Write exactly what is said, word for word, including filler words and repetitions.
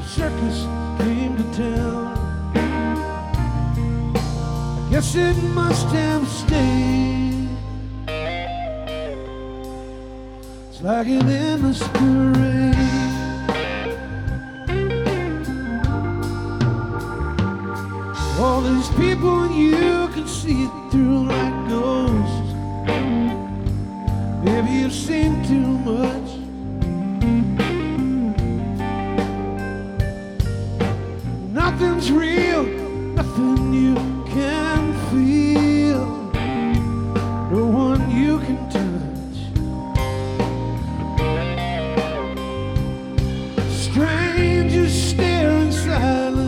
circus came to town. I guess it must have stayed. It's like an endless parade. All these people and you can see it through like ghosts. Maybe you've seen too much. Nothing's real, nothing you can feel, no one you can touch. Strangers stare in silence.